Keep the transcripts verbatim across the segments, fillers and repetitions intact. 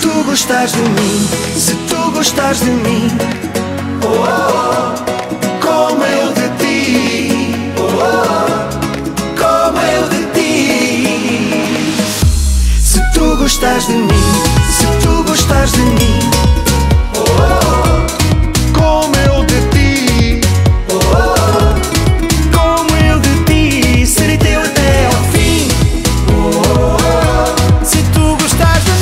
tu gostares de mim, se tu gostares de mim, oh, oh, oh, como eu de ti, oh, oh, oh, como eu de ti. Se tu gostares de mim, se tu gostares de mim, oh, oh, oh, como eu de ti, oh, oh, oh, como eu de ti, serei teu até ao fim, oh, oh, oh. Se tu gostares de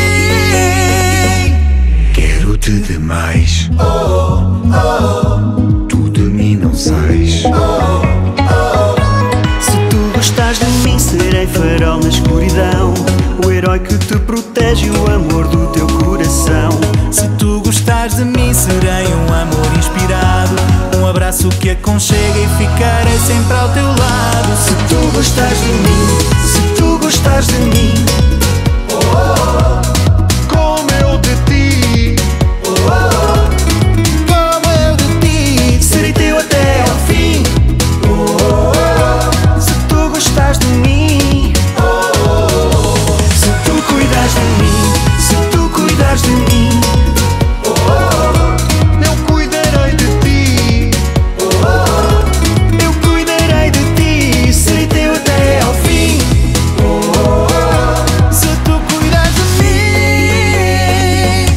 mim, quero-te demais, oh, oh, oh. Tu de mim não sais, oh, oh, oh. Se tu gostares de mim, serei farol na escuridão, o herói que te protege, o amor do teu coração. Se tu gostares de mim, serei um amor inspirado, um abraço que aconchega e ficarei sempre ao teu lado. Se tu gostares de mim, se tu gostares de mim, oh, oh, oh, como eu de ti, oh, oh, oh, como eu de ti, serei teu até ao fim, oh, oh, oh. Se tu gostares de mim, oh, oh, oh, se tu cuidares de mim, se tu cuidares de mim, oh, oh, oh, eu cuidarei de ti, oh, oh, oh, eu cuidarei de ti, serei teu até ao fim, oh, oh, oh, Se tu cuidares de mim.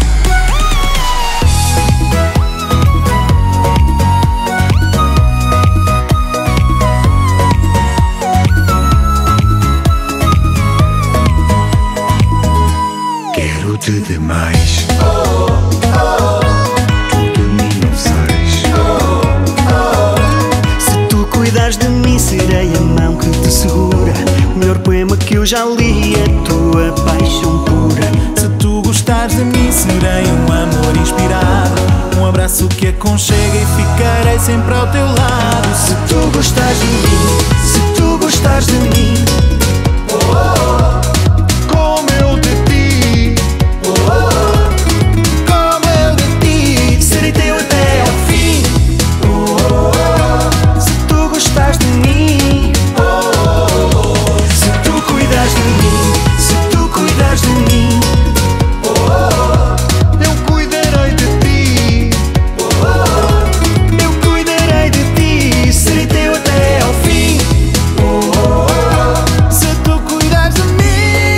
quero-te demais, oh, oh, oh. Tu de mim não sais, oh, oh, oh. Se tu cuidares de mim, serei a mão que te segura, o melhor poema que eu já li, a tua paixão pura. Se tu gostares de mim, serei um amor inspirado, um abraço que aconchega e ficarei sempre ao teu lado. Se tu gostares de mim, se tu gostares de mim, oh, oh, oh, como eu de ti, oh, oh, oh, como eu de ti, serei teu até ao fim, oh, oh, oh. Se tu gostares de mim, oh, oh, oh, se tu cuidares de mim, se tu cuidares de mim, oh, oh, oh, eu cuidarei de ti, oh, oh, oh, eu cuidarei de ti, serei teu até ao fim, oh, oh, oh. Se tu cuidares de mim.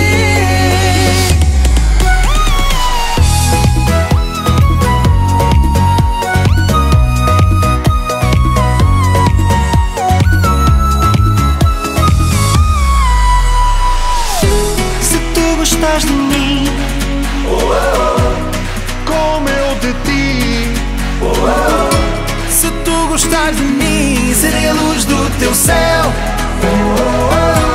Se tu gostares de mim, oh, oh, oh, como eu de ti, oh, oh, oh. Se tu gostares de mim, serei a luz do teu céu. Oh, oh, oh.